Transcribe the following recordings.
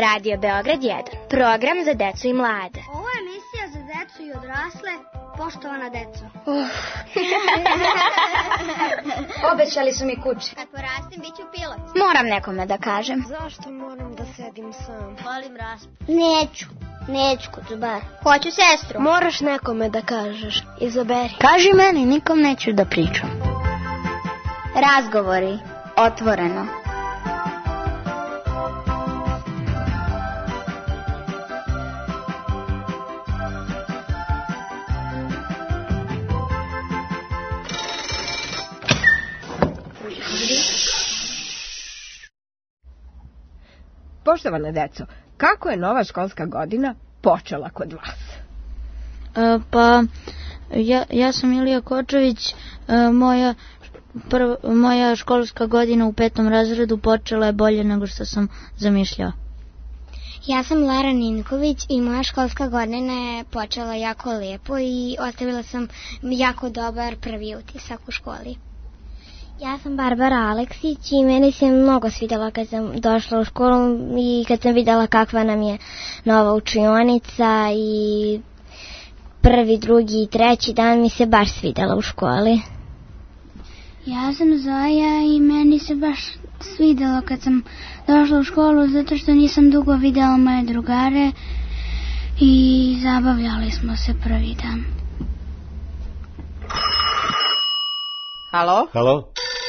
Radio Beograd 1, program za decu i mlade. Ovo je emisija za decu i odrasle, poštovana deco. Obećali su mi kući. Kad porastim, bit ću pilot. Moram nekome da kažem. Zašto moram da sedim sam? Volim raspust. Neću kucubar. Hoću sestru. Moraš nekome da kažeš. Izaberi. Kaži meni, nikom neću da pričam. Razgovori, otvoreno. Poštovana deco, kako je nova školska godina počela kod vas? Ja sam Ilija Kočević, moja školska godina u 5. razredu počela je bolje nego što sam zamišljao. Ja sam Lara Ninković i moja školska godina je počela jako lijepo i ostavila sam jako dobar prvi utisak u školi. Ja sam Barbara Aleksić i meni se mnogo svidjela kad sam došla u školu i kad sam vidjela kakva nam je nova učionica i prvi, drugi i treći dan mi se baš svidjela u školi. Ja sam Zoja i meni se baš svidjelo kad sam došla u školu zato što nisam dugo vidjela moje drugare i zabavljali smo se prvi dan. Halo? Halo?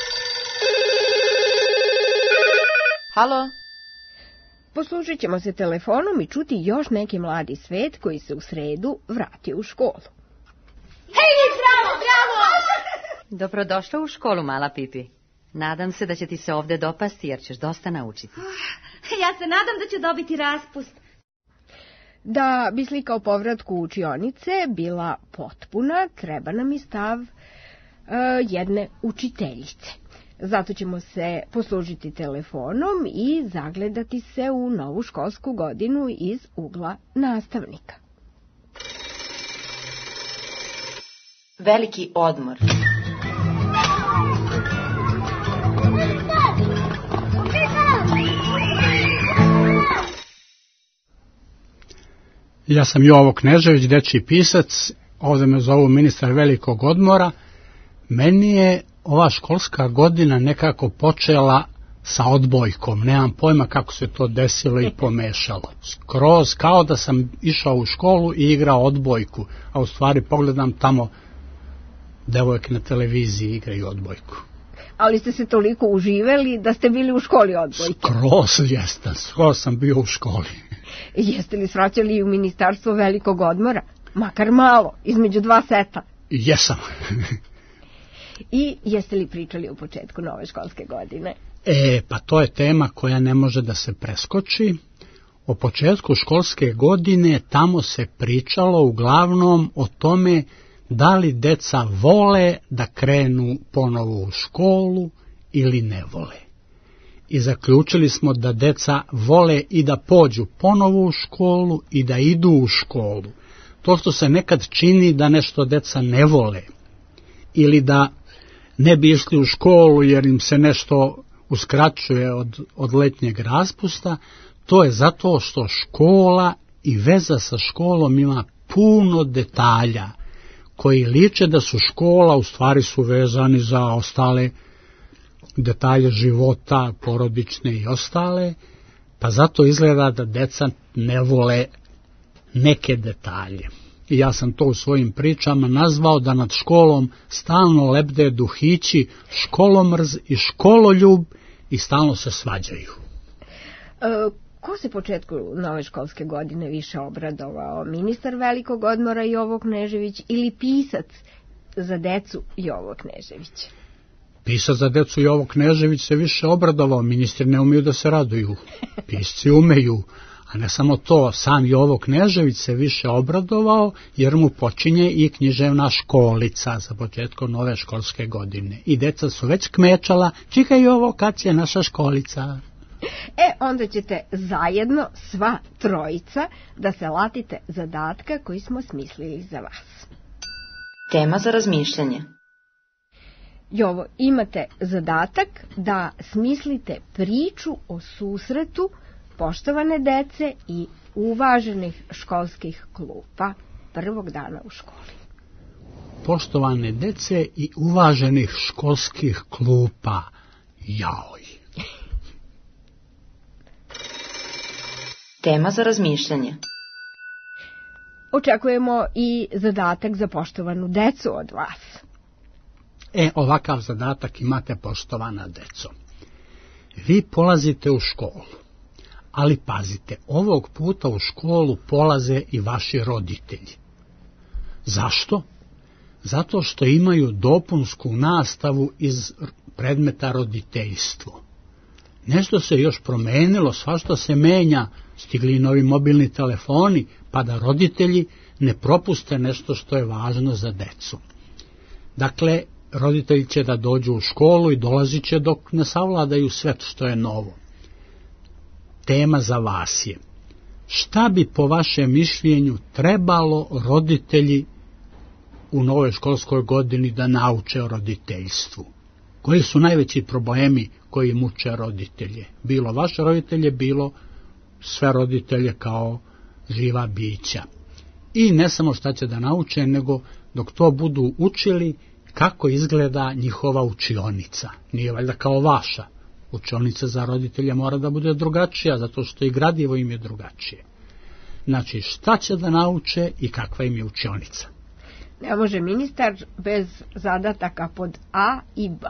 Halo? Poslužit ćemo se telefonom i čuti još neki mladi svet koji se u sredu vratio u školu. Hej, bravo, bravo! Dobrodošla u školu, mala Pipi. Nadam se da će ti se ovdje dopasti jer ćeš dosta naučiti. Ja se nadam da ću dobiti raspust. Da bi slika o povratku učionice bila potpuna, treba nam i stav jedne učiteljice. Zato ćemo se poslužiti telefonom i zagledati se u novu školsku godinu iz ugla nastavnika. Veliki odmor. Ja sam Jovo Knežević, dečji pisac, ovdje me zovu ministar velikog odmora. Meni je ova školska godina nekako počela sa odbojkom, nemam pojma kako se to desilo i pomešalo. Skroz kao da sam išao u školu i igrao odbojku, a u stvari pogledam tamo devojke na televiziji igraju odbojku. Ali ste se toliko uživeli da ste bili u školi odbojke? Skroz sam bio u školi. Jeste li svraćali u ministarstvo velikog odmora? Makar malo, između 2 seta. Jesam. I jeste li pričali u početku nove školske godine? Pa to je tema koja ne može da se preskoči. O početku školske godine tamo se pričalo uglavnom o tome da li deca vole da krenu ponovo u školu ili ne vole. I zaključili smo da deca vole i da pođu ponovo u školu i da idu u školu. To što se nekad čini da nešto deca ne vole ili da ne bi išli u školu jer im se nešto uskraćuje od letnjeg raspusta, to je zato što škola i veza sa školom ima puno detalja koji liče da su škola, u stvari su vezani za ostale detalje života, porodične i ostale, pa zato izgleda da deca ne vole neke detalje. I ja sam to u svojim pričama nazvao da nad školom stalno lebde duhići, školomrz i škololjub i stalno se svađaju. Ko se početku nove školske godine više obradovao? Ministar velikog odmora Jovo Knežević ili pisac za decu Jovo Knežević? Pisac za decu Jovo Knežević se više obradovao, ministri ne umiju da se raduju, pisci umeju. A ne samo to, sam Jovo Knežević se više obradovao jer mu počinje i književna školica za početkom nove školske godine. I deca su već kmečala, čekaj Jovo, kad će naša školica? Onda ćete zajedno, sva trojica, da se latite zadatka koji smo smislili za vas. Tema za razmišljanje. Jovo, imate zadatak da smislite priču o susretu poštovane dece i uvaženih školskih klupa prvog dana u školi. Poštovane dece i uvaženih školskih klupa. Jaoj. Tema za razmišljanje. Očekujemo i zadatak za poštovanu decu od vas. Ovakav zadatak imate, poštovana deco. Vi polazite u školu, ali pazite, ovog puta u školu polaze i vaši roditelji. Zašto? Zato što imaju dopunsku nastavu iz predmeta roditeljstvo. Nešto se još promenilo, svašta se menja, stigli novi mobilni telefoni, pa da roditelji ne propuste nešto što je važno za decu. Dakle, roditelji će da dođu u školu i dolazit će dok ne savladaju sve što je novo. Tema za vas je: šta bi po vašem mišljenju trebalo roditelji u novoj školskoj godini da nauče o roditeljstvu? Koji su najveći problemi koji muče roditelje? Bilo vaše roditelje, bilo sve roditelje kao živa bića. I ne samo šta će da nauče, nego dok to budu učili, kako izgleda njihova učionica. Nije valjda kao vaša. Učionica za roditelje mora da bude drugačija, zato što i gradivo im je drugačije. Znači, šta će da nauče i kakva im je učionica? Ne može ministar bez zadataka pod A i B.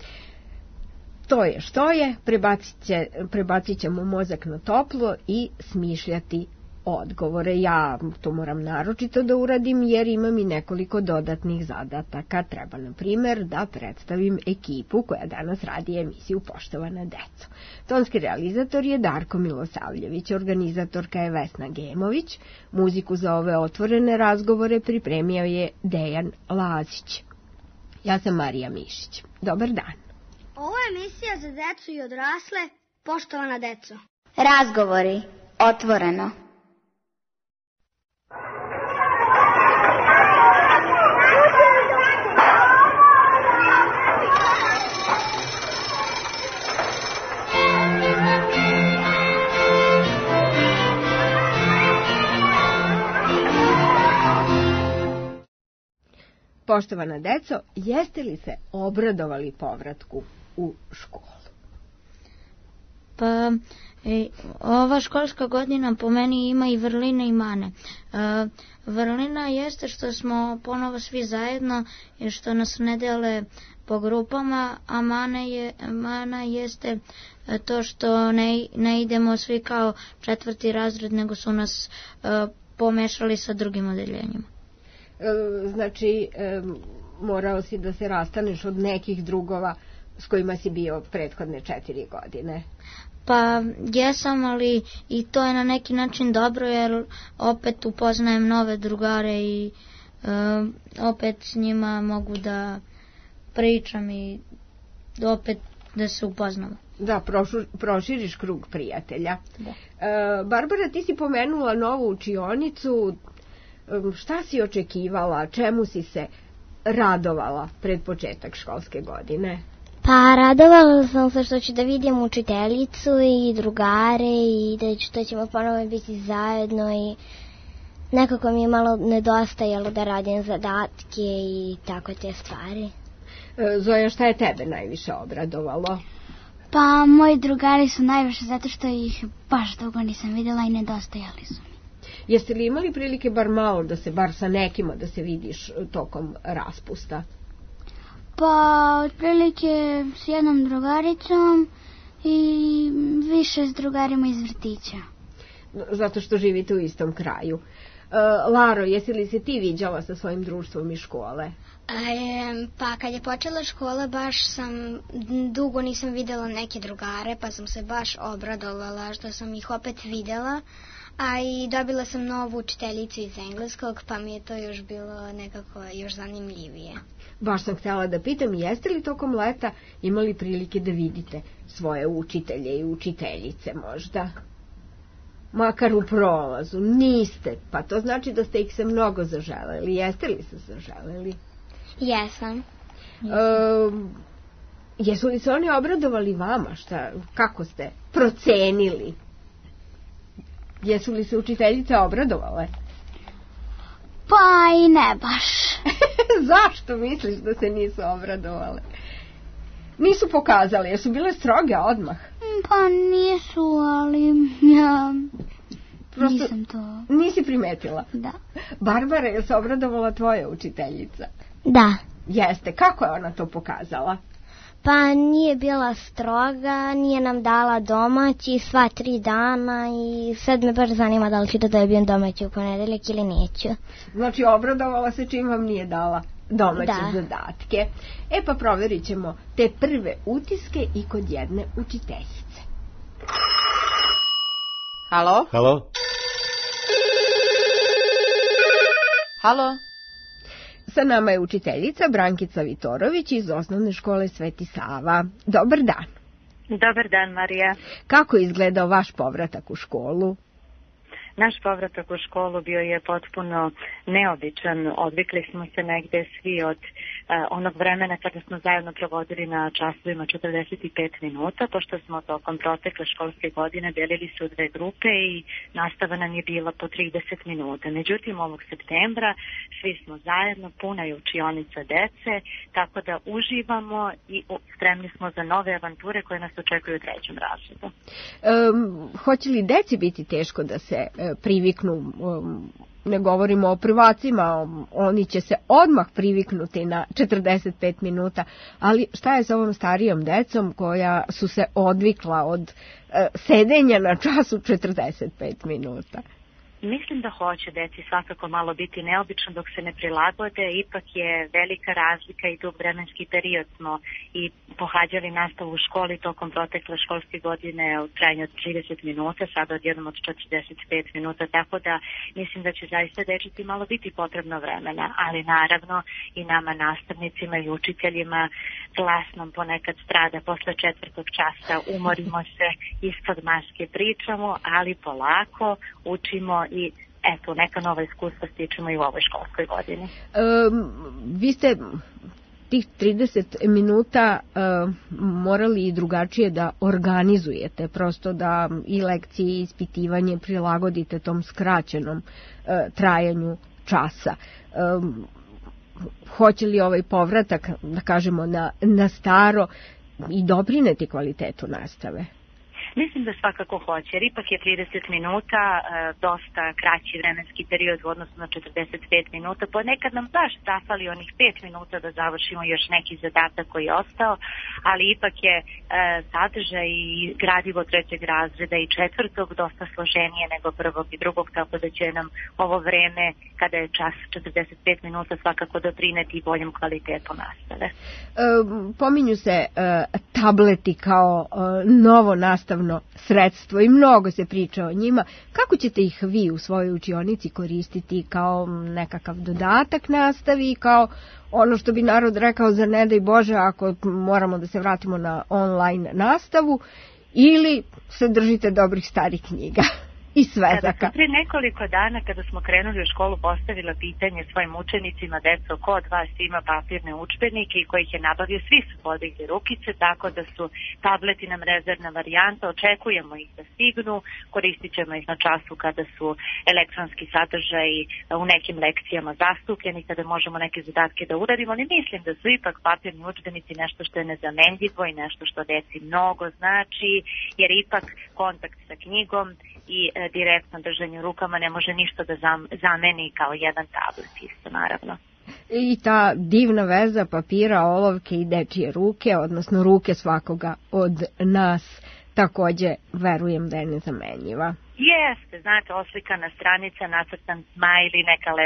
To je što je, prebacit ćemo mozak na toplo i smišljati odgovore. Ja to moram naročito da uradim jer imam i nekoliko dodatnih zadataka. Treba, na primjer, da predstavim ekipu koja danas radi emisiju Poštovana deco. Tonski realizator je Darko Milosavljević, organizatorka je Vesna Gemović, muziku za ove otvorene razgovore pripremio je Dejan Lazić. Ja sam Marija Mišić. Dobar dan. Ovo je emisija za decu i odrasle, Poštovana deco. Razgovori, otvoreno. Poštovana deco, jeste li se obradovali povratku u školu? Pa, ova školska godina po meni ima i vrline i mane. Vrlina jeste što smo ponovo svi zajedno i što nas ne dele po grupama, a mana jeste to što ne idemo svi kao 4. razred, nego su nas pomešali sa drugim odeljenjima. Znači, morao si da se rastaneš od nekih drugova s kojima si bio prethodne 4 godine. Pa jesam, ali i to je na neki način dobro, jer opet upoznajem nove drugare i opet s njima mogu da pričam i opet da se upoznamo. Da, proširiš krug prijatelja. Da. Barbara, ti si pomenula novu učionicu. Šta si očekivala, čemu si se radovala pred početak školske godine? Pa radovala sam se što ću da vidim učiteljicu i drugare i da ćemo ponovo biti zajedno i nekako mi je malo nedostajalo da radim zadatke i tako te stvari. Zoja, šta je tebe najviše obradovalo? Pa moji drugari su najviše zato što ih baš dugo nisam vidjela i nedostajali su mi. Jeste li imali prilike bar malo da se, bar sa nekima, da se vidiš tokom raspusta? Pa otprilike s jednom drugaricom i više s drugarima iz vrtića. Zato što živite u istom kraju. Laro, jesi li se ti viđala sa svojim društvom iz škole? Pa kad je počela škola dugo nisam videla neke drugare, pa sam se baš obradovala što sam ih opet videla, a i dobila sam novu učiteljicu iz engleskog, pa mi je to još bilo nekako još zanimljivije. Baš sam htjela da pitam, jeste li tokom leta imali prilike da vidite svoje učitelje i učiteljice možda? Makar u prolazu, niste, pa to znači da ste ih se mnogo zaželeli. Jeste li se zaželeli? Jesam. Jesu li se oni obradovali vama? Kako ste procenili Jesu li se učiteljice obradovale? Pa i ne baš. Zašto misliš da se nisu obradovale? Nisu pokazali, jesu bile stroge odmah? Pa nisu, ali ja prosto nisam to. Nisi primetila? Da. Barbara, je se obradovala tvoja učiteljica? Da. Jeste, kako je ona to pokazala? Pa nije bila stroga, nije nam dala domaći sva 3 dana i sad me baš zanima da li ću da dobijem domaći u ponedeljak ili neću. Znači obradovala se čim vam nije dala domaće zadatke. Pa provjerit ćemo te prve utiske i kod jedne učiteljice. Halo? Halo? Halo? Sa nama je učiteljica Brankica Vitorović iz osnovne škole Sveti Sava. Dobar dan. Dobar dan, Marija. Kako je izgledao vaš povratak u školu? Naš povratak u školu bio je potpuno neobičan. Odvikli smo se negde svi od onog vremena kada smo zajedno provodili na časovima 45 minuta, pošto smo tokom protekle školske godine delili se u 2 grupe i nastava nam je bila po 30 minuta. Međutim, ovog septembra svi smo zajedno, puna je učionica dece, tako da uživamo i spremni smo za nove avanture koje nas očekuju u 3. razredu. Hoće li deci biti teško da se priviknu, ne govorimo o prvacima, oni će se odmah priviknuti na 45 minuta, ali šta je sa ovom starijom decom koja su se odvikla od sedenja na času 45 minuta? Mislim da hoće deci svakako malo biti neobično dok se ne prilagode, ipak je velika razlika i dug vremenski period smo i pohađali nastavu u školi tokom protekle školske godine u trajanju od 30 minuta, sada odjednom od 45 minuta, tako da mislim da će zaista dečiti malo biti potrebno vremena, ali naravno i nama nastavnicima i učiteljima glas nam ponekad strada posle 4. časa, umorimo se, ispod maske pričamo, ali polako učimo i eto, neka nova iskustva stičemo i u ovoj školskoj godini. Vi ste tih 30 minuta morali i drugačije da organizujete, prosto da i lekcije i ispitivanje prilagodite tom skraćenom trajanju časa. Hoće li ovaj povratak, da kažemo, na staro i doprineti kvalitetu nastave? Mislim da svakako hoće, jer ipak je 30 minuta dosta kraći vremenski period u odnosu na 45 minuta. Ponekad nam baš zafali onih 5 minuta da završimo još neki zadatak koji je ostao, ali ipak je sadržaj i gradivo 3. razreda i 4. dosta složenije nego 1. i 2. tako da će nam ovo vreme, kada je čas 45 minuta, svakako doprineti boljem kvalitetu nastave. Pominju se tableti kao novo nastavno sredstvo i mnogo se priča o njima. Kako ćete ih vi u svojoj učionici koristiti kao nekakav dodatak nastavi, kao ono što bi narod rekao za ne daj Bože ako moramo da se vratimo na online nastavu, ili se držite dobrih starih knjiga i svezaka? Prije nekoliko dana kada smo krenuli u školu postavila pitanje svojim učenicima, deco, ko od vas ima papirne udžbenike i kojih je nabavio, svi su podigli rukice, tako da su tableti nam rezervna varijanta, očekujemo ih da stignu, koristit ćemo ih na času kada su elektronski sadržaji u nekim lekcijama zastupljeni, kada možemo neke zadatke da uradimo, ali mislim da su ipak papirni udžbenici nešto što je nezamenljivo i nešto što deci mnogo znači, jer ipak kontakt sa knjigom i direktno držanje rukama ne može ništa da zameni kao jedan tablet isto, naravno. I ta divna veza papira, olovke i dečije ruke, odnosno ruke svakoga od nas, takođe verujem da je nezamenjiva. Jeste, znate, oslikana stranica, nacrtan smajli,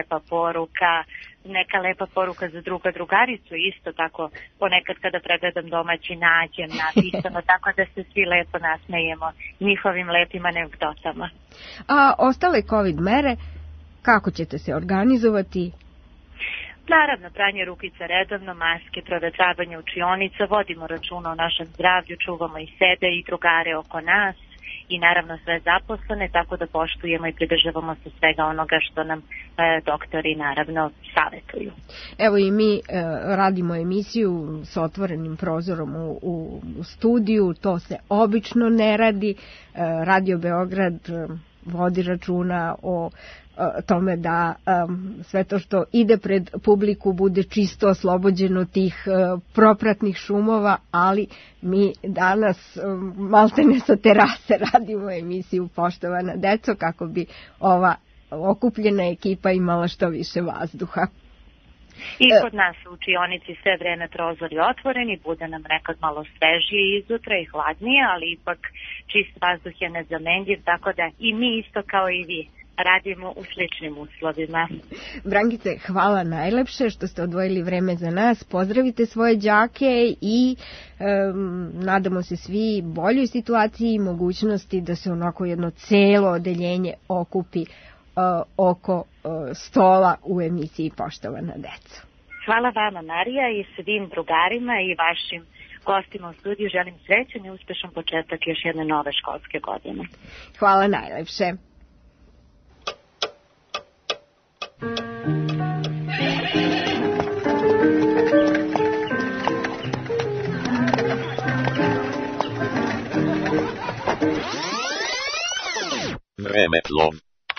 neka lepa poruka za drugaricu, isto tako ponekad kada pregledam domaći nađem napisano, tako da se svi lepo nasmejemo njihovim lepim anegdotama. A ostale COVID mere, kako ćete se organizovati? Naravno, pranje rukica redovno, maske, provetravanje učionica, vodimo računa o našem zdravlju, čuvamo i sebe i drugare oko nas i naravno sve zaposlene, tako da poštujemo i pridržavamo se svega onoga što nam doktori naravno savjetuju. Evo i mi radimo emisiju s otvorenim prozorom u studiju, to se obično ne radi. Radio Beograd vodi računa o tome da sve to što ide pred publiku bude čisto oslobođeno tih propratnih šumova, ali mi danas maltene sa terase radimo emisiju Poštovana deco kako bi ova okupljena ekipa imala što više vazduha. I kod nas u učionici sve vreme prozori otvoreni, bude nam nekad malo svežije izutra i hladnije, ali ipak čist vazduh je nezamenljiv, tako da i mi isto kao i vi radimo u sličnim uslovima. Brankice, hvala najlepše što ste odvojili vreme za nas. Pozdravite svoje đake i nadamo se svi boljoj situaciji i mogućnosti da se onako jedno celo odeljenje okupi oko stola u emisiji Poštovana deco. Hvala vama, Marija, i svim drugarima i vašim gostima u studiju. Želim srećan i uspešan početak još jedne nove školske godine. Hvala najlepše. Vremeplov.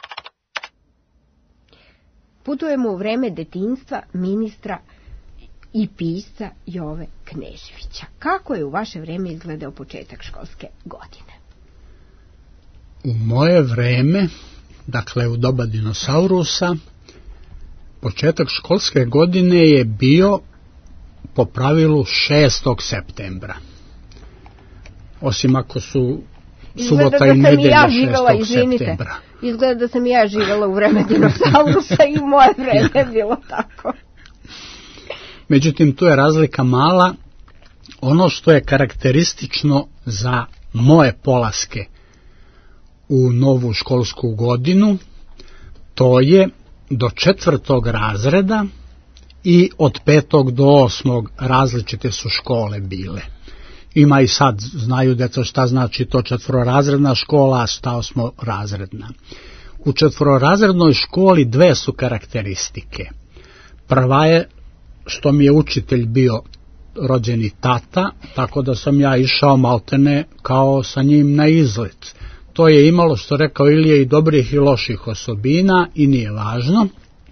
Putujemo u vreme detinjstva ministra i pisca Jove Kneževića. Kako je u vaše vreme izgledao početak školske godine? U moje vreme, dakle u doba dinosaurusa, početak školske godine je bio po pravilu 6. septembra. Osim ako su subota i nedelja 6. septembra. Izgleda da sam i ja živjela u vreme dinosaurusa i u moje vreme je bilo tako. Međutim, tu je razlika mala. Ono što je karakteristično za moje polaske u novu školsku godinu, to je do 4. razreda i od 5. do 8. različite su škole bile. Ima i sad, znaju deca šta znači to 4-razredna škola, a šta 8-razredna. U 4-razrednoj školi 2 su karakteristike. Prva je što mi je učitelj bio rođeni tata, tako da sam ja išao maltene kao sa njim na izlet. To je imalo, što rekao Ilije, i dobrih i loših osobina i nije važno.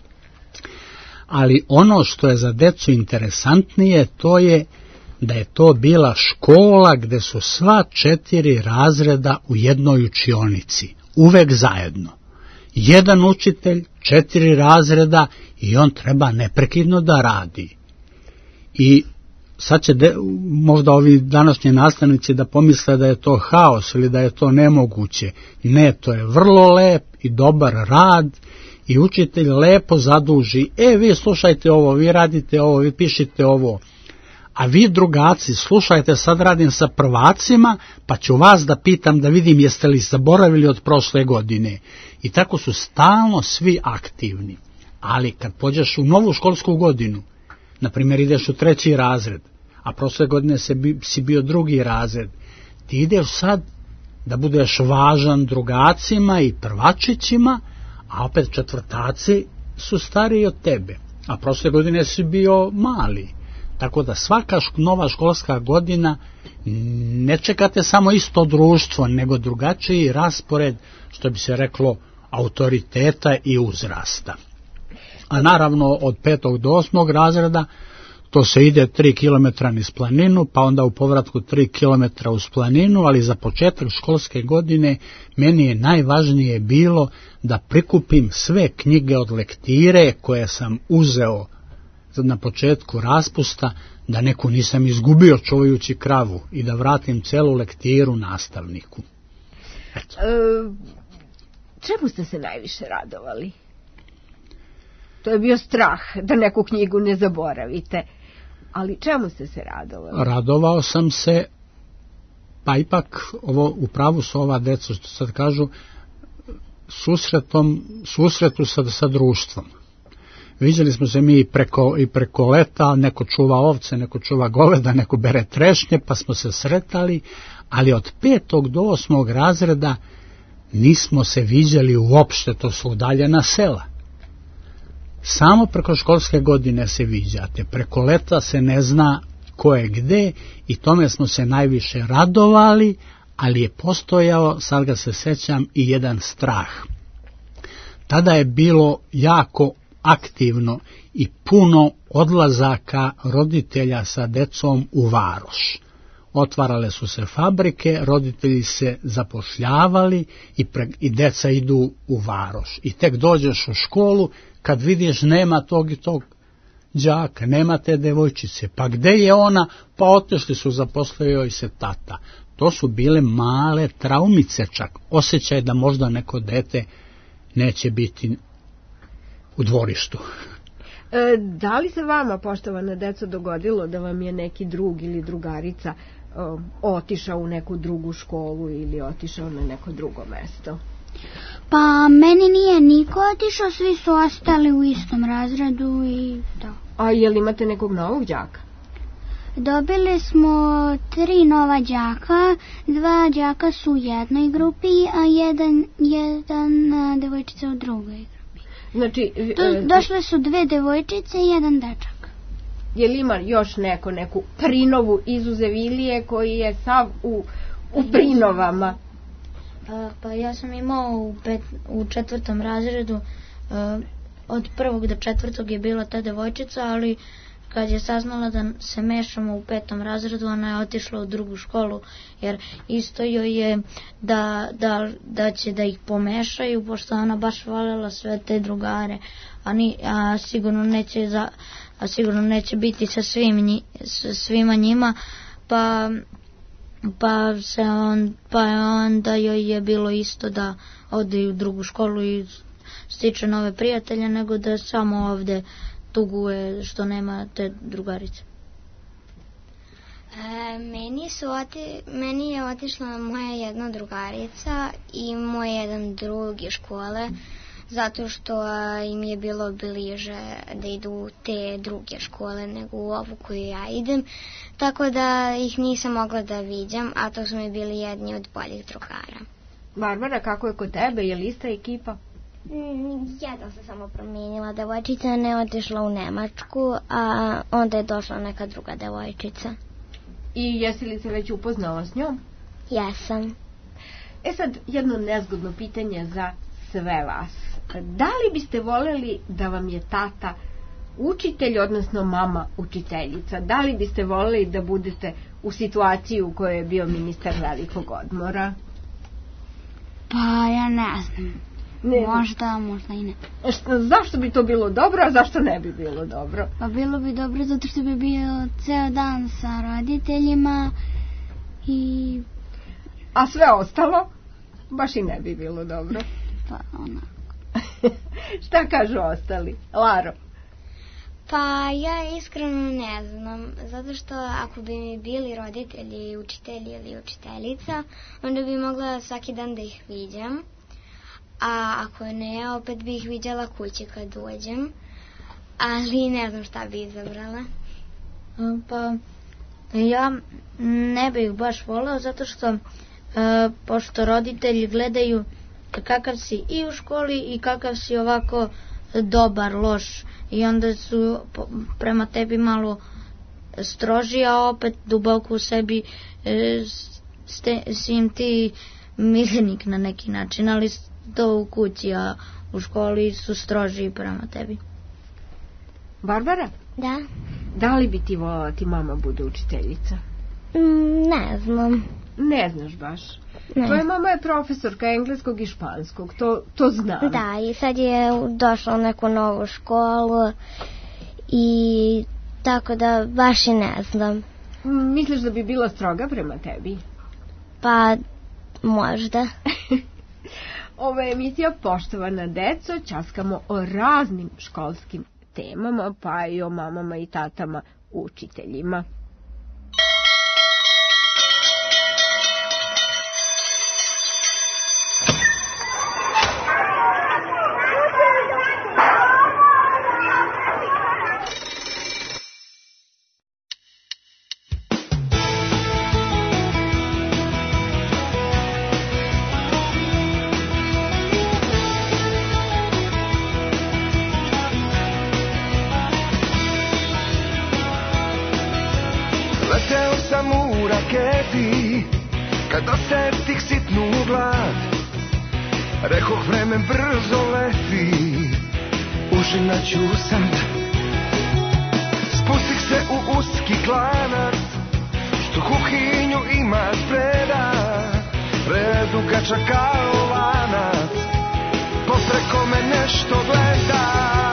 Ali ono što je za decu interesantnije, to je da je to bila škola gde su sva 4 razreda u jednoj učionici, uvek zajedno. Jedan učitelj, 4 razreda i on treba neprekidno da radi. I sad će možda ovi današnji nastavnici da pomisle da je to haos ili da je to nemoguće. Ne, to je vrlo lep i dobar rad i učitelj lepo zaduži. Vi slušajte ovo, vi radite ovo, vi pišite ovo. A vi drugaci, slušajte, sad radim sa prvacima, pa ću vas da pitam da vidim jeste li zaboravili od prošle godine. I tako su stalno svi aktivni. Ali kad pođeš u novu školsku godinu, na primjer ideš u 3. razred, a prošle godine si bio 2. razred, ti ideš sad da budeš važan drugacima i prvačićima, a opet četvrtaci su stariji od tebe, a prošle godine si bio mali. Tako da svaka nova školska godina ne čekate samo isto društvo, nego drugačiji raspored, što bi se reklo, autoriteta i uzrasta. A naravno od 5. do 8. razreda to se ide 3 km niz planinu, pa onda u povratku 3 km uz planinu, ali za početak školske godine meni je najvažnije bilo da prikupim sve knjige od lektire koje sam uzeo na početku raspusta, da neku nisam izgubio čuvajući kravu i da vratim celu lektiru nastavniku. Čemu ste se najviše radovali? To je bio strah da neku knjigu ne zaboravite. Ali čemu ste se radovali? Radovao sam se, pa ipak u pravu su ova deca što sad kažu, susretu sa društvom. Vidjeli smo se mi i preko leta, neko čuva ovce, neko čuva goveda, neko bere trešnje, pa smo se sretali, ali od 5. do 8. razreda nismo se viđali uopšte, to su udaljena sela. Samo preko školske godine se viđate, preko leta se ne zna ko je gde i tome smo se najviše radovali, ali je postojao, sad ga se sećam, i jedan strah. Tada je bilo jako aktivno i puno odlazaka roditelja sa decom u varoš. Otvarale su se fabrike, roditelji se zapošljavali i deca idu u varoš. I tek dođeš u školu, kad vidiš nema tog i tog đaka, nema te devojčice, pa gde je ona, pa otišli su, zaposlio joj se tata. To su bile male traumice čak, osjećaj da možda neko dete neće biti u dvorištu. Da li se vama, poštovana deco, dogodilo da vam je neki drug ili drugarica otišao u neku drugu školu ili otišao na neko drugo mesto? Pa meni nije niko otišao, svi su ostali u istom razredu i to. A je li imate nekog novog đaka? Dobili smo 3 nova đaka, 2 đaka su u jednoj grupi, a jedan devojčica u drugoj grupi. Znači, došle su 2 devojčice i 1 dečak. Je li ima još neku prinovu izuzev Ilije koji je sav u prinovama? Pa ja sam imao u 4. razredu, od 1. do 4. je bila ta devojčica, ali kad je saznala da se mešamo u 5. razredu, ona je otišla u drugu školu, jer isto joj je da će da ih pomešaju, pošto ona baš voljela sve te drugare, a sigurno neće biti sa svima njima, pa onda joj je bilo isto da ode u drugu školu i stiče nove prijatelje, nego da samo ovde tuguje što nema te drugarice. Meni je otišla moja jedna drugarica i moj jedan drug iz škole, zato što im je bilo bliže da idu u te druge škole nego u ovu koju ja idem, tako da ih nisam mogla da viđam, a to su mi bili jedni od boljih drugara. Barbara, kako je kod tebe? Je li ista ekipa? Jedna se samo promijenila devojčica, ne otišla u Nemačku, a onda je došla neka druga devojčica. I jesi li se već upoznala s njom? Jesam. Sad jedno nezgodno pitanje za sve vas. Da li biste voljeli da vam je tata učitelj, odnosno mama učiteljica? Da li biste voljeli da budete u situaciji u kojoj je bio ministar velikog odmora? Pa ja ne znam. Možda i ne. Zašto bi to bilo dobro, a zašto ne bi bilo dobro? Pa bilo bi dobro zato što bi bio ceo dan sa roditeljima i... A sve ostalo baš i ne bi bilo dobro. Pa onako. Šta kažu ostali? Laro? Pa ja iskreno ne znam, zato što ako bi mi bili roditelji, učitelji ili učiteljica, onda bi mogla svaki dan da ih viđam. A ako ne, opet bih vidjela kući kad dođem, ali ne znam šta bi izabrala. Pa ja ne bih baš voleo, zato što pošto roditelji gledaju kakav si i u školi i kakav si ovako dobar, loš, i onda su prema tebi malo stroži, a opet duboko u sebi si im ti miljenik na neki način, ali to u kući, a u školi su stroži prema tebi. Barbara? Da? Da li bi ti voljela ti mama bude učiteljica? Ne znam. Ne znaš baš? Ne. Tvoja mama je profesorka engleskog i španskog, to znam. Da, i sad je došla u neku novu školu i tako da baš i ne znam. Misliš da bi bila stroga prema tebi? Pa, možda. Ova emisija, poštovana deco, ćaskamo o raznim školskim temama, pa i o mamama i tatama učiteljima. kad osetih sitnu glad, rekoh vreme brzo leti, užinaću sad. Spustih se u uski klanac, što kuhinju ima spreda, predugača kao lanac, popreko me nešto gleda.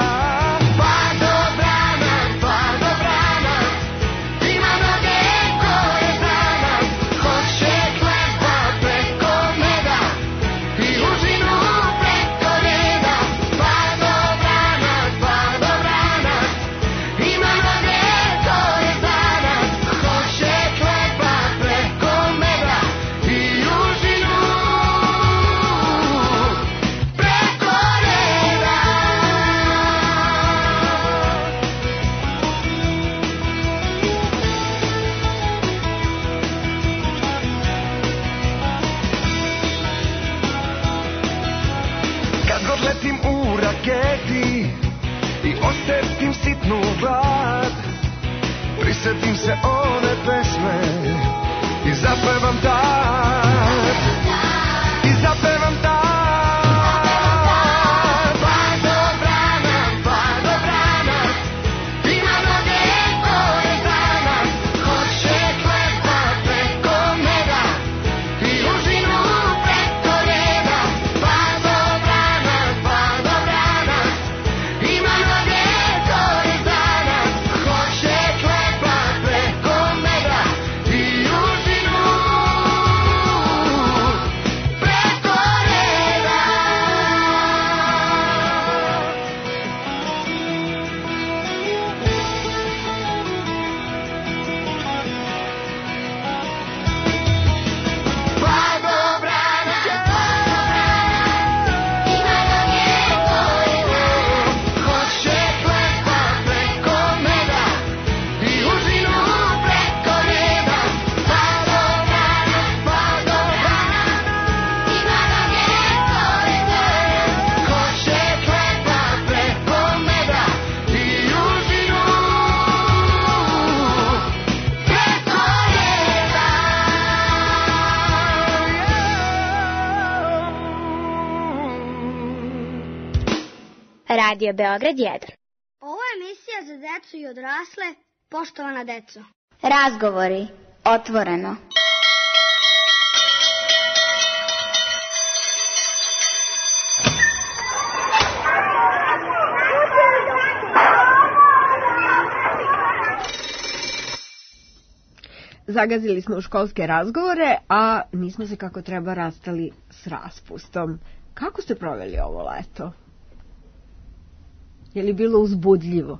I osetim sitnu glad, prisjetim se one pesme i zapevam tad, i zapevam tad. Radio Beograd 1. Ovo je emisija za decu i odrasle, poštovana deco. Razgovori, otvoreno. Zagazili smo u školske razgovore, a nismo se kako treba rastali s raspustom. Kako ste proveli ovo leto? Je li bilo uzbudljivo?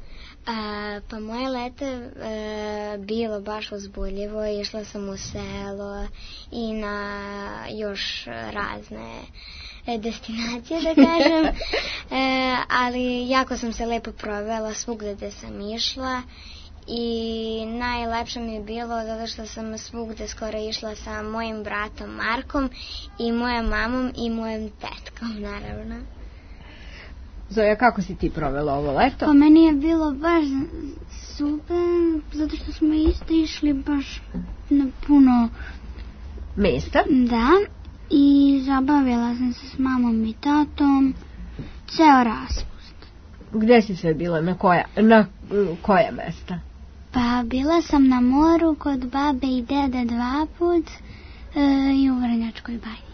Pa moje leto bilo baš uzbudljivo. Išla sam u selo i na još razne destinacije, da kažem. Ali jako sam se lepo provela svugde gde sam išla. I najlepše mi je bilo zato što sam svugde skoro išla sa mojim bratom Markom i mojom mamom i mojom tetkom, naravno. Zoja, kako si ti provela ovo leto? Pa meni je bilo baš super, zato što smo isto išli baš na puno mesta. Da, i zabavila sam se s mamom i tatom, ceo raspust. Gde si sve bila, na koja mesta? Pa bila sam na moru kod babe i dede 2 put i u Vrnjačkoj banji.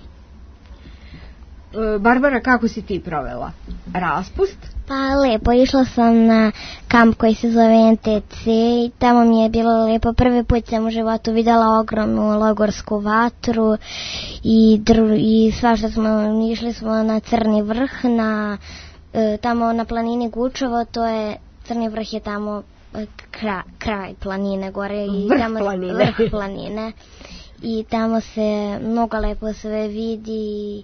Barbara, kako si ti provela raspust? Pa lepo, išla sam na kamp koji se zove NTC i tamo mi je bilo lepo. Prvi put sam u životu videla ogromnu logorsku vatru i svašta išli smo na Crni vrh, tamo na planini Gučevo, to je, Crni vrh je tamo kraj planine gore. Vrh planine. I tamo se mnogo lepo sve vidi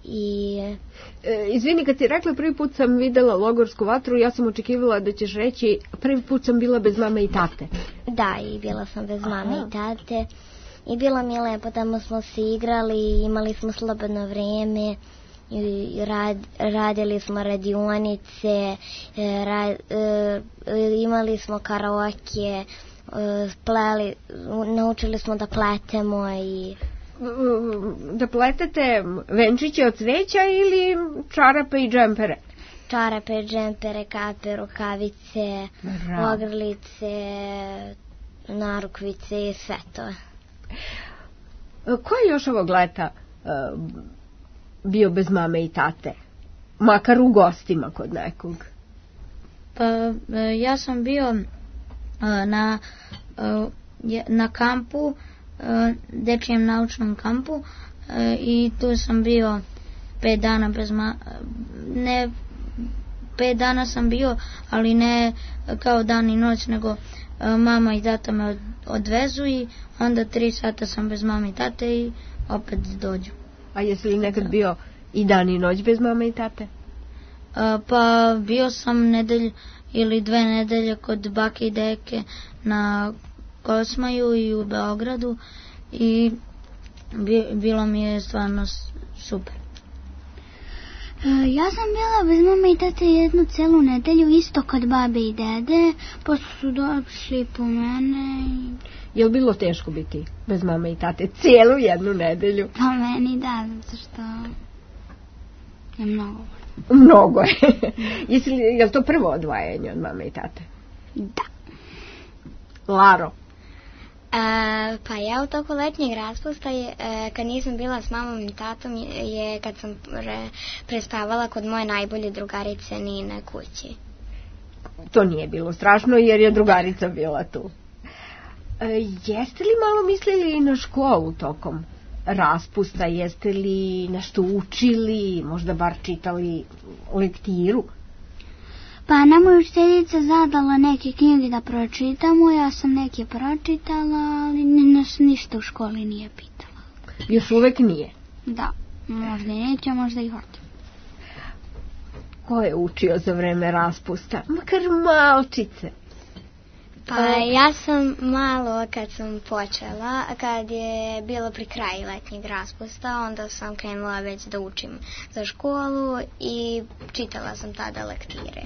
Izvini, kad si rekla prvi put sam videla logorsku vatru, ja sam očekivala da ćeš reći prvi put sam bila bez mame i tate. Da, i bila sam bez mame i tate i bilo mi je lepo, tamo smo se igrali, imali smo slobodno vreme i radili smo radionice, imali smo karaoke, naučili smo da pletemo i da pletete venčiće od cveća ili čarape i džempere? Čarape, džempere, kape, rukavice, ogrlice, narukvice i sve to. Ko je još ovog leta bio bez mame i tate? Makar u gostima kod nekog. Pa ja sam bio na kampu, dečijem naučnom kampu, i tu sam bio 5 dana bez ne 5 dana sam bio, ali ne kao dan i noć, nego mama i tata me odvezu i onda 3 sata sam bez mame i tate i opet dođu. A jesi li nekad bio i dan i noć bez mame i tate? Pa bio sam nedelju ili 2 nedelje kod bake i deke na Kosmaju i u Beogradu i bilo mi je stvarno super. Ja sam bila bez mame i tate jednu celu nedelju isto kod babe i dede, posle su došli po mene. Je li bilo teško biti bez mame i tate cijelu jednu nedelju? Pa meni da, zato što je mnogo. Mnogo je. Je li to prvo odvajanje od mame i tate? Da. Laro? Pa ja u toku letnjeg raspusta, kad nisam bila s mamom i tatom, je kad sam prespavala kod moje najbolje drugarice Nine kući. To nije bilo strašno jer je drugarica bila tu. Jeste li malo mislili na školu tokom raspusta? Jeste li nešto učili, možda bar čitali lektiru? Pa nam je učiteljica zadala neke knjige da pročitamo, ja sam neke pročitala, ali nas ništa u školi nije pitala. Još uvek nije? Da, možda i neće, možda i hoće. Ko je učio za vreme raspusta? Makar malčice. Pa ja sam malo kad sam počela, kad je bilo pri kraju letnjeg raspusta, onda sam krenula već da učim za školu i čitala sam tada lektire.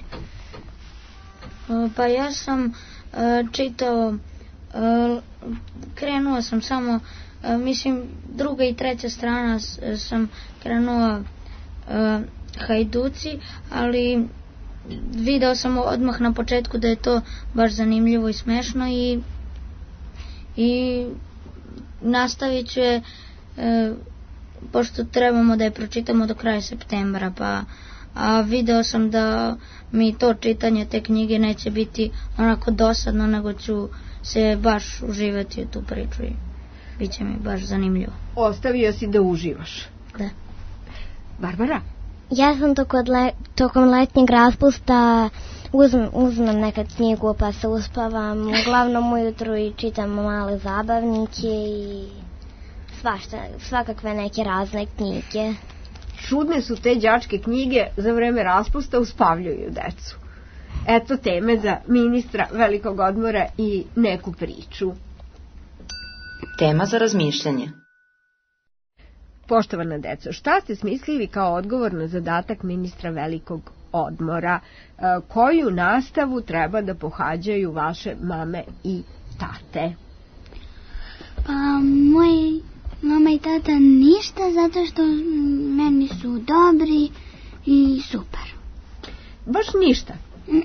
Pa ja sam čitao, krenuo sam samo, mislim 2. i 3. strana sam krenuo Hajduci, ali video sam odmah na početku da je to baš zanimljivo i smešno i nastavit ću je, pošto trebamo da je pročitamo do kraja septembra, a video sam da mi to čitanje te knjige neće biti onako dosadno, nego ću se baš uživati u tu priču i bit će mi baš zanimljivo. Ostavio si da uživaš? Da. Barbara? Ja sam tokom letnjeg raspusta uzmem nekad knjigu pa se uspavam, uglavnom ujutru i čitam male zabavnike i svakakve neke razne knjige. Čudne su te đačke knjige, za vreme raspusta uspavljuju decu. Eto teme za ministra velikog odmora i neku priču. Tema za razmišljanje. Poštovana deco, šta ste smislili kao odgovor na zadatak ministra velikog odmora? Koju nastavu treba da pohađaju vaše mame i tate? Pa moji mama i tata ništa, zato što meni su dobri i super. Baš ništa?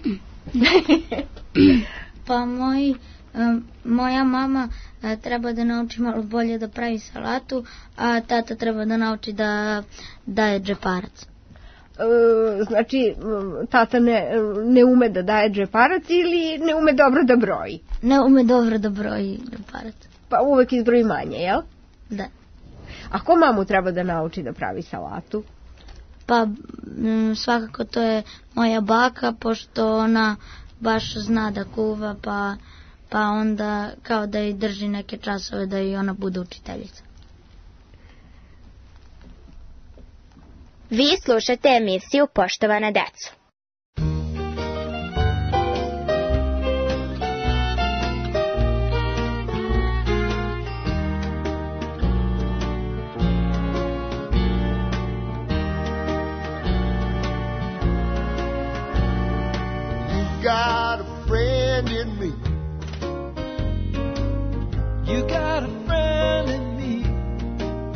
Pa moja mama treba da nauči malo bolje da pravi salatu, a tata treba da nauči da daje džeparac. Znači, tata ne ume da daje džeparac ili ne ume dobro da broji? Ne ume dobro da broji džeparac. Pa uvek izbroji manje, jel? Da. A ko mamu treba da nauči da pravi salatu? Pa svakako to je moja baka, pošto ona baš zna da kuva, pa onda kao da i drži neke časove da i ona bude učiteljica. Vi slušate emisiju Poštovana deco. Got a friend in me. You got a friend in me.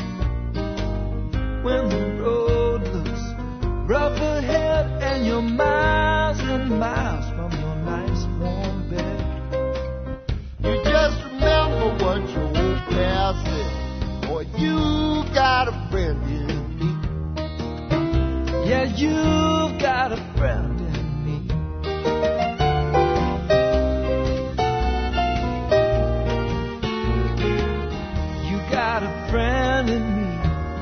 friend in me.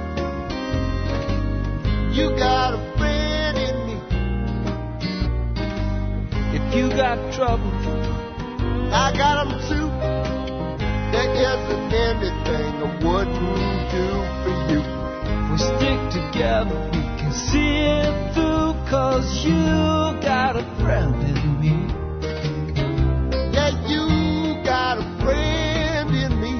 You got a friend in me. If you got trouble, I got them too. There isn't anything I wouldn't do for you. If we stick together, we can see it through, 'cause you got a friend in me. Yeah, you got a friend in me.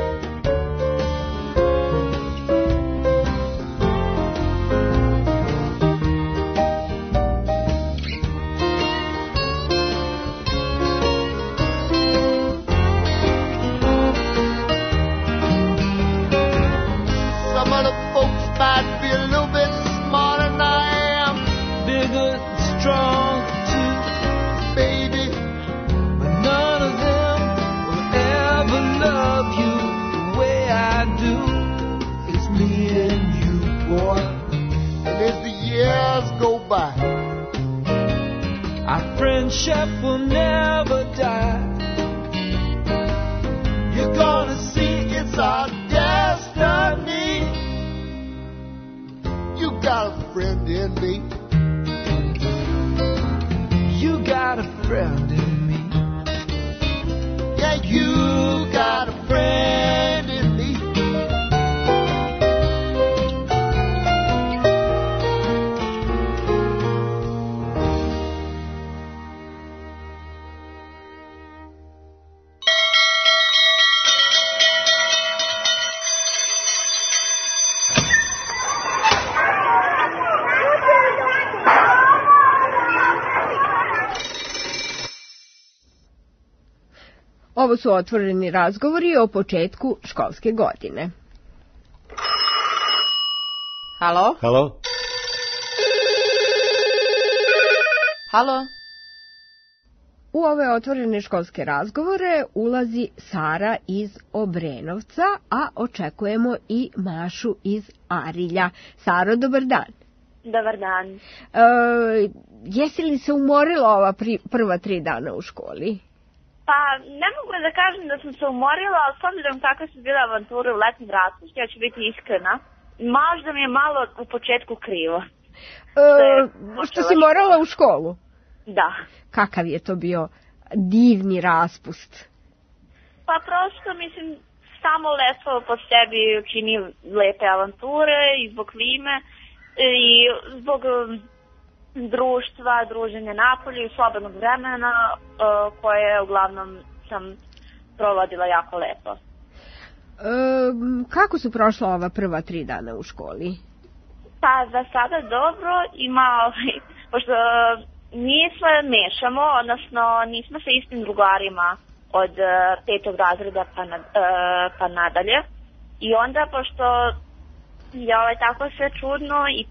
Some of the folks might be a little bit smarter than I am, bigger and strong too, baby, but none of them will ever love you the way I do. It's me and you, boy, and as the years go by, our friendship will never die. You're gonna see it's our destiny. You got a friend in me. You got a friend in me. Yeah, you got a friend in me. Ovo su otvoreni razgovori o početku školske godine. Halo? Halo? Halo? U ove otvorene školske razgovore ulazi Sara iz Obrenovca, a očekujemo i Mašu iz Arilja. Saro, dobar dan. Dobar dan. Jesi li se umorila ova prva 3 dana u školi? Pa, ne mogu da kažem da sam se umorila, ali s obzirom kakve su bile avanture u letnjem raspustu, ja ću biti iskrena, možda mi je malo u početku krivo. Što si morala u školu? Da. Kakav je to bio divni raspust? Pa prosto, mislim, samo leto po sebi čini lepe avanture i zbog klime i zbog društva, druženja napolju i slobodnog vremena koje uglavnom sam provodila jako lepo. Kako su prošla ova prva 3 dana u školi? Pa za sada dobro, pošto mi se mešamo, odnosno nismo sa istim drugarima od 5. razreda pa nadalje. I onda, pošto je tako sve čudno i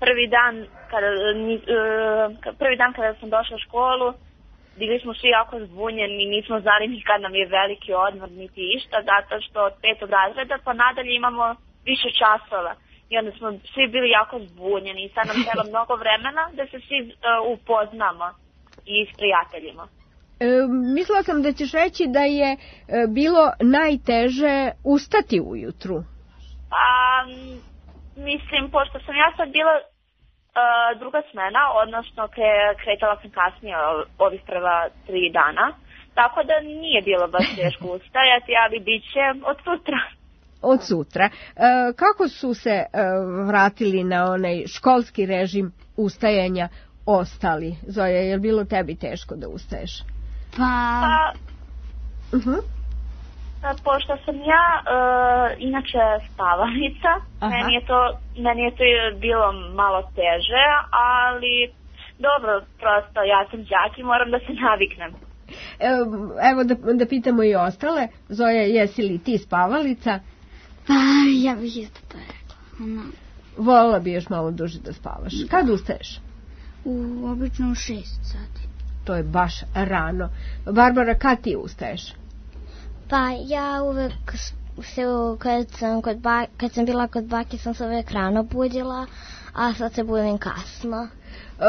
prvi dan kada sam došla u školu, bili smo svi jako zbunjeni, nismo znali ni kad nam je veliki odmor, niti išta, zato što od 5. razreda pa nadalje imamo više časova. I onda smo svi bili jako zbunjeni i sad nam treba mnogo vremena da se svi upoznamo i isprijateljimo. Mislila sam da ćeš reći da je bilo najteže ustati ujutru. Pa, mislim, pošto sam ja sad bila druga smena, odnosno kretala sam kasnije ovih prva 3 dana, tako da nije bilo baš teško ustajati, ali bit će od sutra. Od sutra. Kako su se vratili na onaj školski režim ustajanja ostali? Zoja, je li bilo tebi teško da ustaješ? Pošto sam ja inače spavanica, meni je to bilo malo teže, ali dobro, prosto ja sam đak i moram da se naviknem. Evo da pitamo i ostale. Zoja, jesi li ti spavalica? Pa, ja bih isto to rekla. Volila bi još malo duže da spavaš. Kad ustaješ? Obično u 6 sati. To je baš rano. Barbara, kad ti ustaješ? Pa ja uvek kad sam bila kod bake sam se uvek rano budila, a sad se budim kasno.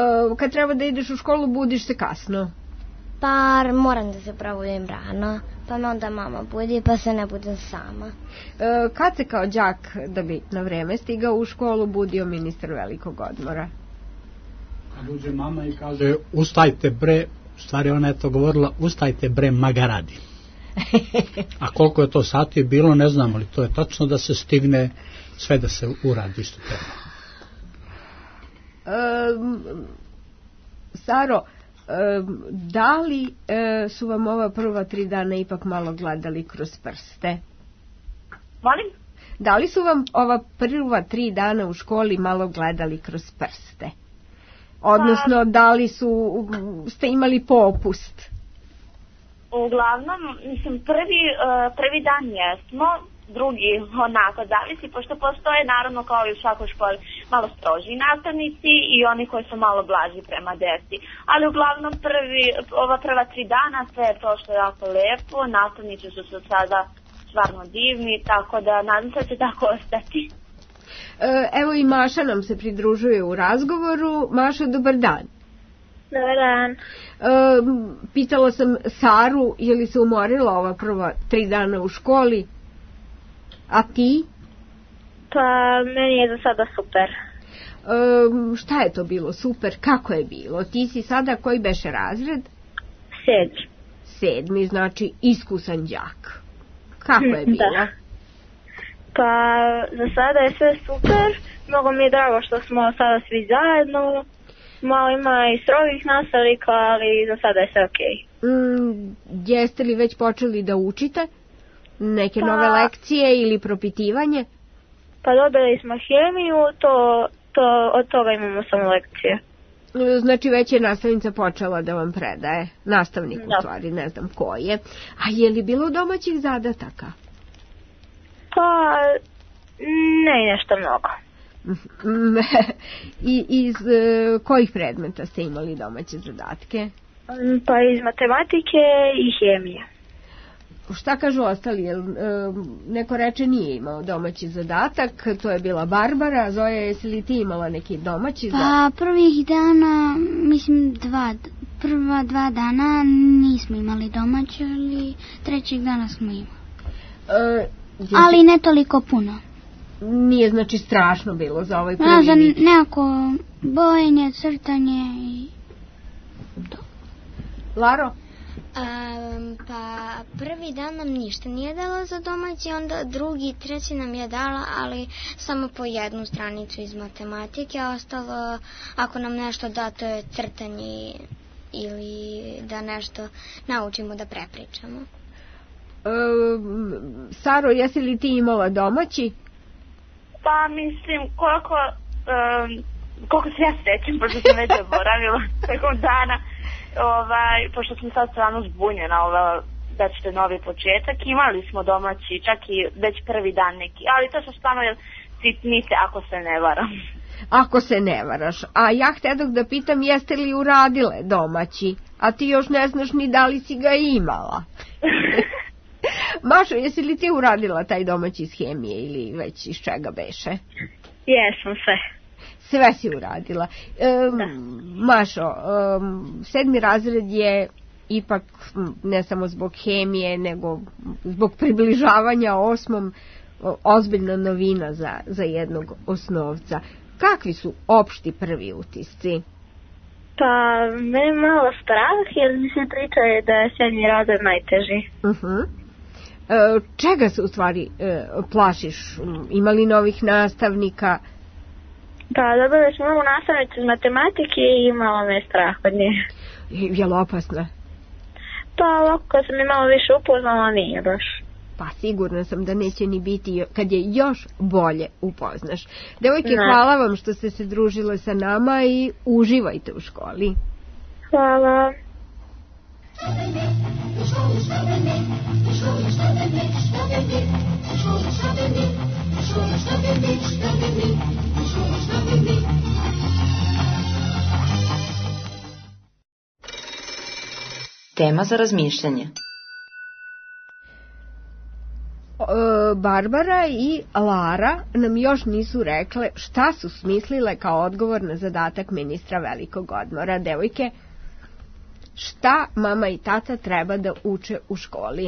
Kad treba da ideš u školu, budiš se kasno? Pa moram da se probudim rano, pa pa me onda mama budi, pa se ne budem sama. Kad se kao đak, da bi na vreme stigao u školu, budio ministar velikog odmora? Kad uđe mama i kaže, ustajte bre, u stvari ona je to govorila, ustajte bre, maga radi. A koliko je to sati bilo, ne znam, ali to je tačno da se stigne sve da se uradi isto treba. Saro, da li su vam ova prva 3 dana ipak malo gledali kroz prste? Molim? Da li su vam ova prva 3 dana u školi malo gledali kroz prste? Odnosno, da li ste imali popust? Uglavnom, mislim, prvi dan jesmo, drugi onako zavisi, pošto postoje naravno kao i u svakoj školi malo stroži nastavnici i oni koji su malo blaži prema deci. Ali uglavnom ova prva 3 dana sve je prošlo jako lepo, nastavnici su se sada stvarno divni, tako da nadam se da će tako ostati. Evo i Maša nam se pridružuje u razgovoru. Maša, dobar dan. Dobar dan. Pitala sam Saru, je li se umorila ova prva 3 dana u školi? A ti? Pa, meni je za sada super. Šta je to bilo super? Kako je bilo? Ti si sada koji beše razred? 7. 7, znači iskusan đak. Kako je bilo? Da. Pa, za sada je sve super. Mnogo mi je drago što smo sada svi zajedno. Malo ima i strogih nastavnika, ali za sada je sve okej. Jeste li već počeli da učite? Neke nove lekcije ili propitivanje? Pa dobili smo hemiju, od toga imamo samo lekcije. Znači već je nastavnica počela da vam predaje. Nastavnik u stvari, ne znam ko je. A je li bilo domaćih zadataka? Pa, ne nešto mnogo. I iz kojih predmeta ste imali domaće zadatke? Pa iz matematike i hemije. Šta kažu ostali? Neko reče nije imao domaći zadatak, to je bila Barbara. Zoja, jesi li ti imala neki domaći zadatak? Pa prvih dana, mislim prva 2 dana nismo imali domaći, ali 3. dana smo imali. Ali ne toliko puno. Nije znači strašno bilo za ovaj prvi za nekako bojenje, crtanje i to. Laro? Pa prvi dan nam ništa nije dala za domaći, onda drugi, treći nam je dala, ali samo po 1 stranicu iz matematike, a ostalo ako nam nešto da, to je crtanje ili da nešto naučimo da prepričamo. Saro, jesi li ti imala domaći? Pa mislim, koliko se ja sećam, pošto sam već zaboravila tokom dana, pošto sam sad stvarno zbunjena da ćete novi početak, imali smo domaći, čak i već prvi dan neki, ali to su stvarno sitnice ako se ne varam. Ako se ne varaš, a ja htjedoh da pitam jeste li uradile domaći, a ti još ne znaš ni da li si ga imala. Mašo, jesi li ti uradila taj domaći iz hemije ili već iz čega beše? Jesam, sve. Sve si uradila. Mašo, 7. razred je ipak ne samo zbog hemije, nego zbog približavanja 8. ozbiljna novina za jednog osnovca. Kakvi su opšti prvi utisci? Pa, mene malo strah, jer mi se priča da je 7. razred najteži. Čega se u stvari plašiš? Ima li novih nastavnika? Pa, dobili smo novu nastavnicu iz matematike i malo me je strah od nje. Je li opasna? Pa, ovako kad sam je malo više upoznala, nije baš. Pa, sigurna sam da neće ni biti kad je još bolje upoznaš. Devojke, hvala vam što ste se družile sa nama i uživajte u školi. Hvala. Tema za razmišljanje. Barbara i Lara nam još nisu rekle šta su smislile kao odgovor na zadatak ministra velikog odmora. Devojke, šta mama i tata treba da uče u školi?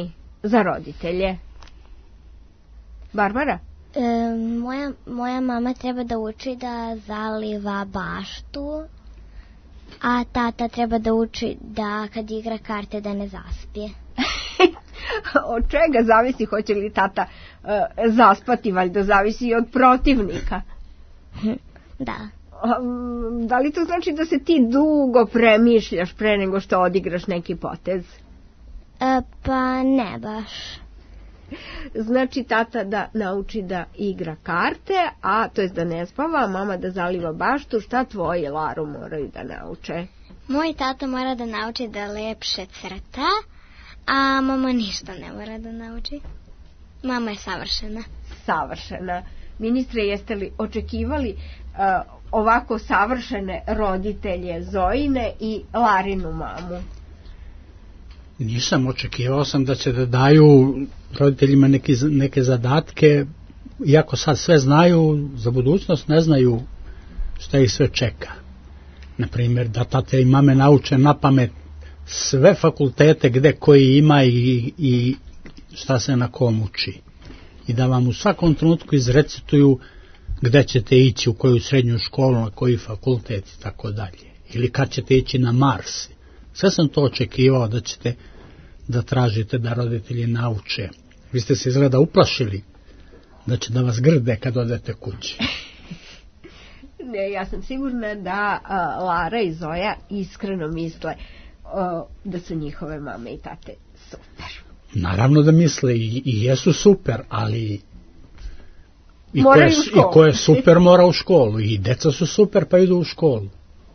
za roditelje? Barbara? Moja mama treba da uči da zaliva baštu, a tata treba da uči da kad igra karte da ne zaspije. Od čega zavisi hoće li tata zaspati, valjda zavisi i od protivnika. Da. Da li to znači da se ti dugo premišljaš pre nego što odigraš neki potez? Pa ne baš. Znači tata da nauči da igra karte, a to jest da ne spava, a mama da zaliva baštu. Šta tvoji, Laro, moraju da nauče? Moj tata mora da nauči da lepše crta, a mama ništa ne mora da nauči. Mama je savršena. Savršena. Ministre, jeste li očekivali ovako savršene roditelje, Zojine i Larinu mamu? Nisam, očekivao sam da će da daju roditeljima neke zadatke, iako sad sve znaju, za budućnost ne znaju šta ih sve čeka. Naprimjer, da tate i mame nauče na pamet sve fakultete gde koji ima i šta se na kom uči. I da vam u svakom trenutku izrecituju gde ćete ići, u koju srednju školu, na koji fakultet i tako dalje. Ili kad ćete ići na Mars. Sve sam to očekivao da ćete da tražite da roditelji nauče. Vi ste se izgleda uplašili da će da vas grde kad odete kući. Ne, ja sam sigurna da Lara i Zoja iskreno misle da su njihove mame i tate super. Naravno da misle i jesu super, ali i ko je super mora u školu. I deca su super pa idu u školu.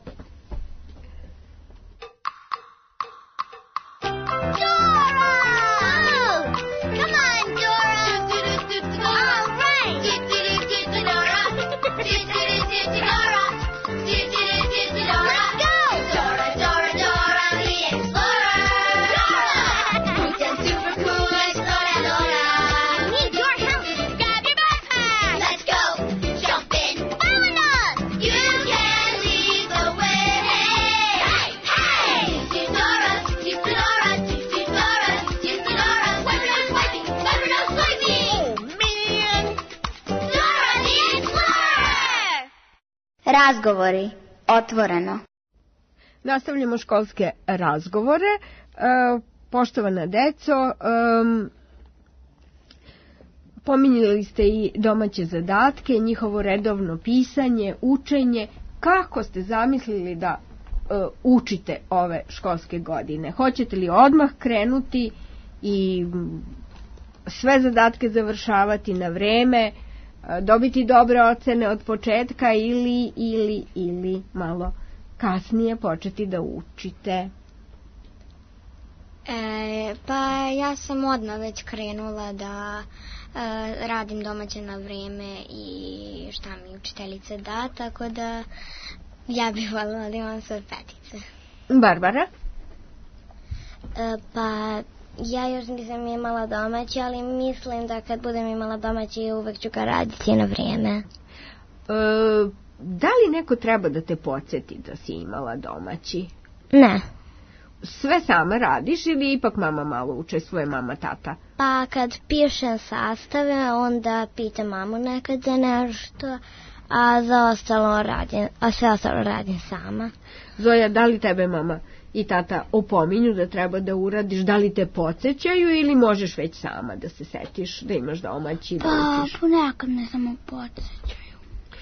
Razgovori. Otvoreno. Nastavljamo školske razgovore. Poštovana deco, pominjali ste i domaće zadatke, njihovo redovno pisanje, učenje. Kako ste zamislili da učite ove školske godine? Hoćete li odmah krenuti i sve zadatke završavati na vreme, dobiti dobre ocene od početka ili malo kasnije početi da učite? Pa ja sam odmah već krenula da radim domaće na vreme i šta mi učiteljica da, tako da ja bih voljela da imam sve petice. Barbara? Pa ja još nisam imala domaći, ali mislim da kad budem imala domaći uvek ću ga raditi na vrijeme. Da li neko treba da te podsjeti da si imala domaći? Ne. Sve sama radiš ili ipak mama malo učestvuje, mama, tata? Pa kad pišem sastave, onda pitam mamu nekad za nešto, a sve ostalo radim sama. Zoja, da li tebe mama i tata opominju da treba da uradiš, da li te podsjećaju ili možeš već sama da se setiš da imaš domaći da učiš? Pa ponekad me samo podsjećaju.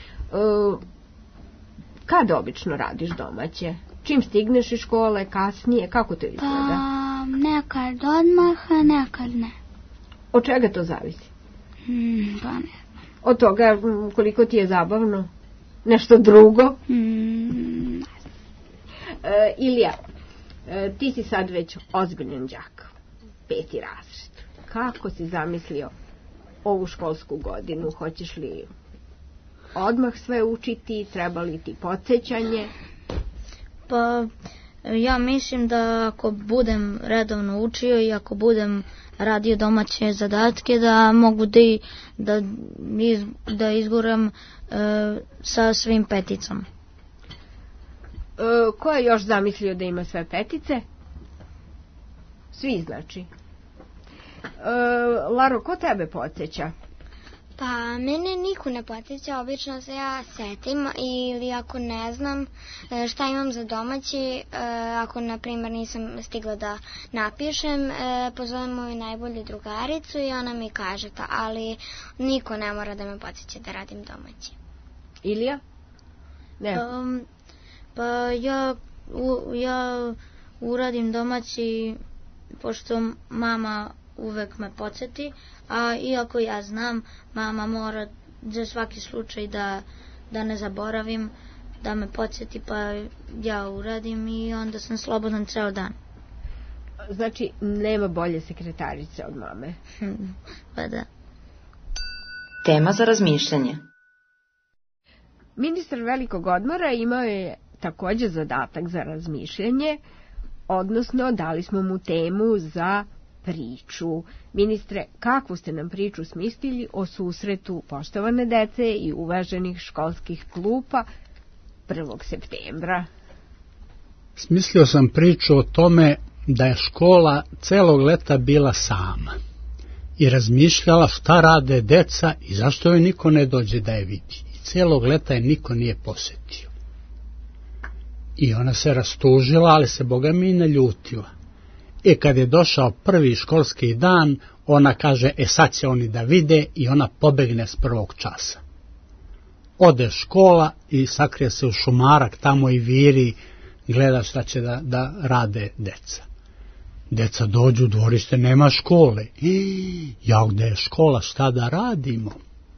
Kad obično radiš domaće? Čim stigneš iz škole, kasnije, kako to izgleda? Pa nekad odmah, a nekad ne. Od čega to zavisi? Pa ne. Od toga koliko ti je zabavno? Nešto drugo? Ilija, ti si sad već ozbiljan đak, 5. razred. Kako si zamislio ovu školsku godinu? Hoćeš li odmah sve učiti? Treba li ti podsjećanje? Pa ja mislim da ako budem redovno učio i ako budem radio domaće zadatke da mogu da izguram sa svim peticama. Ko je još zamislio da ima sve petice? Svi, znači. Laro, ko tebe podsjeća? Pa mene niko ne podsjeća, obično se ja setim ili ako ne znam šta imam za domaći, ako na primjer nisam stigla da napišem, pozovem moju najbolju drugaricu i ona mi kaže to, ali niko ne mora da me podsjeća da radim domaći. Ilija? Ne. Pa ja uradim domaći pošto mama uvek me podsjeti, a iako ja znam, mama mora za svaki slučaj da ne zaboravim, da me podsjeti, pa ja uradim i onda sam slobodan ceo dan. Znači, nema bolje sekretarice od mame. Pa da. Tema za razmišljanje. Ministar velikog odmora imao je također zadatak za razmišljanje, odnosno dali smo mu temu za priču. Ministre, kakvu ste nam priču smislili o susretu poštovane dece i uvaženih školskih klupa 1. septembra? Smislio sam priču o tome da je škola celog leta bila sama i razmišljala šta rade deca i zašto joj niko ne dođe da je vidi. I celog leta je niko nije posjetio. I ona se rastužila, ali se boga mi naljutila. I kad je došao prvi školski dan, ona kaže, sad će oni da vide, i ona pobegne s prvog časa. Ode škola i sakrije se u šumarak tamo i viri, gleda šta će da rade deca. Deca dođu u dvorište, nema škole. Ja, gde je škola, šta da radimo?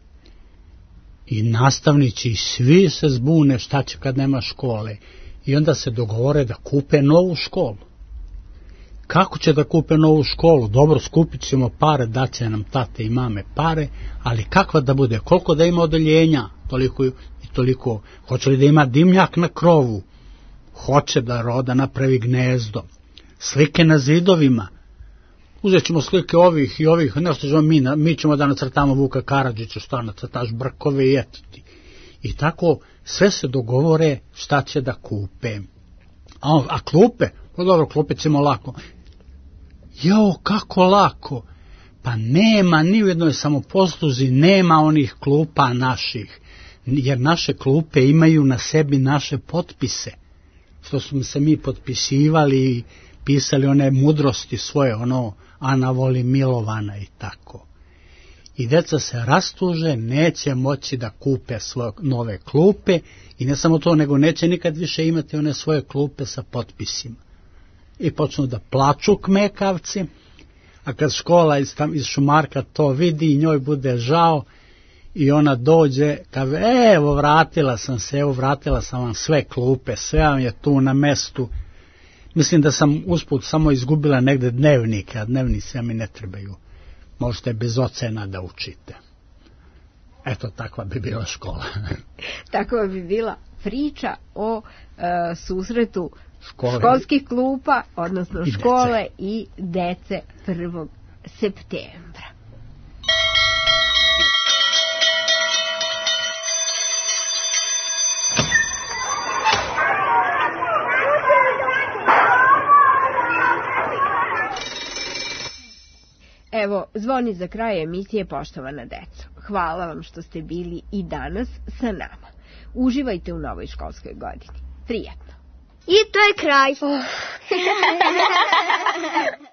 I nastavnici svi se zbune šta će kad nema škole. I onda se dogovore da kupe novu školu. Kako će da kupe novu školu? Dobro, skupit ćemo pare, daće nam tate i mame pare, ali kakva da bude? Koliko da ima odeljenja? Toliko i toliko. Hoće li da ima dimnjak na krovu? Hoće da roda napravi gnezdo. Slike na zidovima. Uzet ćemo slike ovih i ovih, nešto ćemo mi ćemo da nacrtamo Vuka Karadžića, šta nacrtaš, brkove i eto ti. I tako sve se dogovore šta će da kupe. A klupe? Pa dobro, klupe ćemo lako. Jo, kako lako? Pa nema, ni u jednoj samoposluzi nema onih klupa naših, jer naše klupe imaju na sebi naše potpise, što smo se mi potpisivali i pisali one mudrosti svoje, ono Ana voli Milovana i tako. I deca se rastuže, neće moći da kupe svoje nove klupe i ne samo to, nego neće nikad više imati one svoje klupe sa potpisima. I počnu da plaču kmekavci, a kad škola iz šumarka to vidi, njoj bude žao i ona dođe, kaže, evo vratila sam vam sve klupe, sve vam je tu na mestu. Mislim da sam usput samo izgubila negde dnevnike, a dnevnice mi ne trebaju. Možete bez ocena da učite. Eto, takva bi bila škola. Takva bi bila priča o susretu školskih klupa, odnosno škole i dece 1. septembra. Evo, zvoni za kraj emisije, poštovana deco. Hvala vam što ste bili i danas sa nama. Uživajte u novoj školskoj godini. Prijetno. I to je kraj.